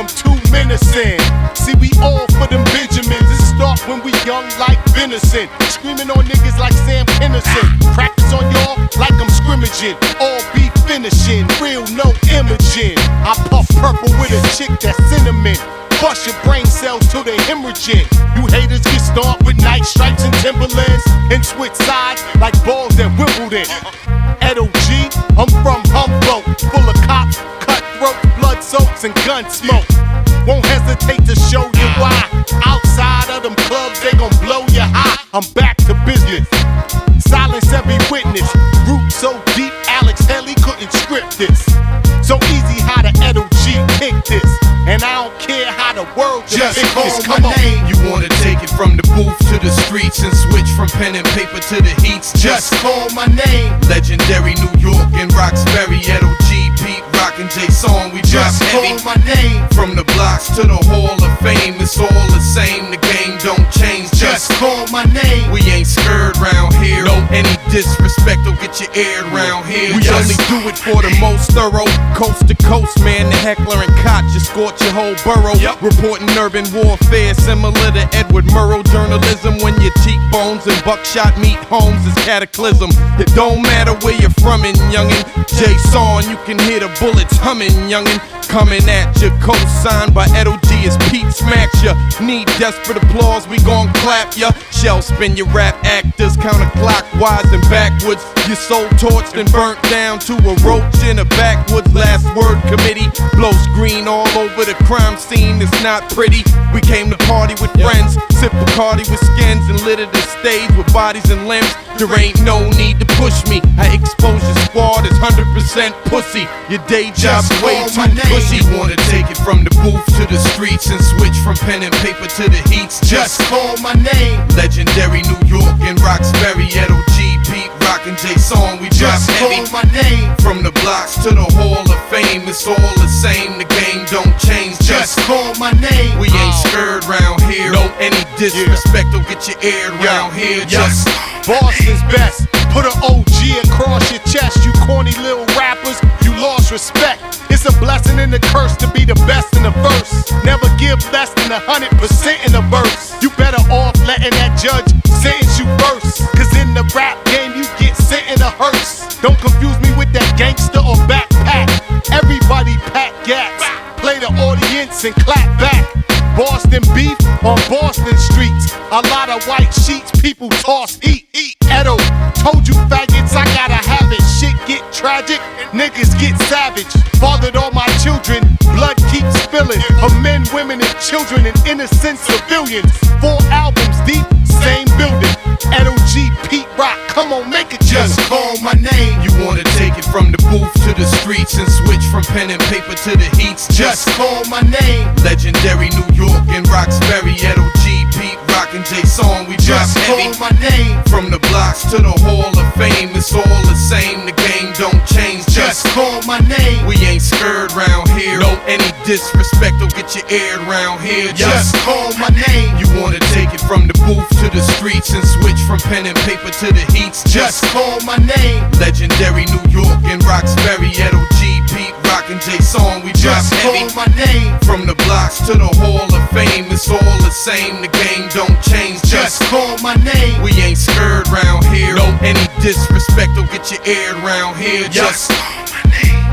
I'm too menacing. See, we all for them Benjamins. It start when we young like venison. Screaming on niggas like Sam Kinison. Practice on y'all like I'm scrimmaging. All be finishing, real no imaging. I puff purple with a chick that's cinnamon. Bust your brain cells till they hemorrhaging. You haters get started with night stripes and Timberlands and switch sides like balls at Wimbledon. Edo G, I'm from Humboldt, full of cops, cutthroat, blood soaks, and gun smoke. Won't hesitate to show you why. Outside of them clubs, they gon' blow you high. I'm back to business. Silence every witness. Roots so deep, Alex Haley couldn't script this. So easy how the Edo G pick this. And I don't care how the world just call this. Come on. You wanna take it from the booth to the streets and switch from pen and paper to the heats. Just call my name. Legendary New York and Roxbury, Edo G, Pete Rock and J Song. We just heavy. Call my name. From the blocks to the Hall of Fame, it's all the same. The game don't change. Just call my name. We ain't scared round here. No, any disrespect will get you aired round here. We only do it for the most thorough. Coast to coast, man, the heckler and cot just scorch your whole borough. Reporting urban warfare similar to Edward Murrow journalism. When your cheekbones and buckshot meet homes is cataclysm. It don't matter where you're from, youngin'. J Song, you can hear the bullets humming, youngin'. Coming at you, co-signed by Edo G as Pete smacks ya. Need desperate applause, we gon' clap ya. Shell spin your rap actors counterclockwise and backwards. Your soul torched and burnt down to a roach in a backwoods. Last word committee blows green all over the crime scene. It's not pretty. We came to party with friends, sip Bacardi with skins, and litter the stage with bodies and limbs. There ain't no need to push me. I expose your squad as 100% pussy. Your day job's way too pushy. You wanna take it from the booth to the streets and switch from pen and paper to the heats. Just call my name. Legendary New York and Roxbury, Edo G, Pete Rock and J Song. We just heavy. Call my name. From the blocks to the Hall of Fame, it's all the same. The game don't change. Just call my name. We ain't scared round here. No, any disrespect will get you aired round here. Just Boston's best. Put an OG across your chest. You corny little rappers, you lost respect. It's a blessing and a curse to be the best in the verse. Never give less than 100% in a verse. You better off letting that judge sentence you first. Cause in the rap game you get sent in a hearse. Don't confuse me with that gangster or backpack. Everybody pack gats. Play the audience and clap back. Boston beef on Boston streets. A lot of white sheets, people toss heat. Edo, told you faggots, I gotta have it. Shit get tragic, niggas get savage. Fathered all my children, blood keeps spilling. Of men, women, and children, and innocent civilians. 4 albums deep, same building. Edo G, Pete Rock, come on, make it just call my name. You wanna take it from the booth to the streets and switch from pen and paper to the heats. Just call my name. Legendary New York and Roxbury, Edo G, Pete Rock and J Song. We just heavy. Call my name. From the blocks to the Hall of Fame, it's all the same. The game don't change. Just call my name. We ain't scared round here. No, any disrespect will get you aired round here. Just call my name. You wanna take it from the booth to the streets and switch from pen and paper to the heats. Just call my name. Legendary New York and Roxbury, Edo G, Pete Rock and J Song. We just heavy. Call my name. From the blocks to the Hall of Fame, it's all the same. The game don't change. Just call my name. We ain't scared round here. No, any disrespect will get you aired round here. Just call my name.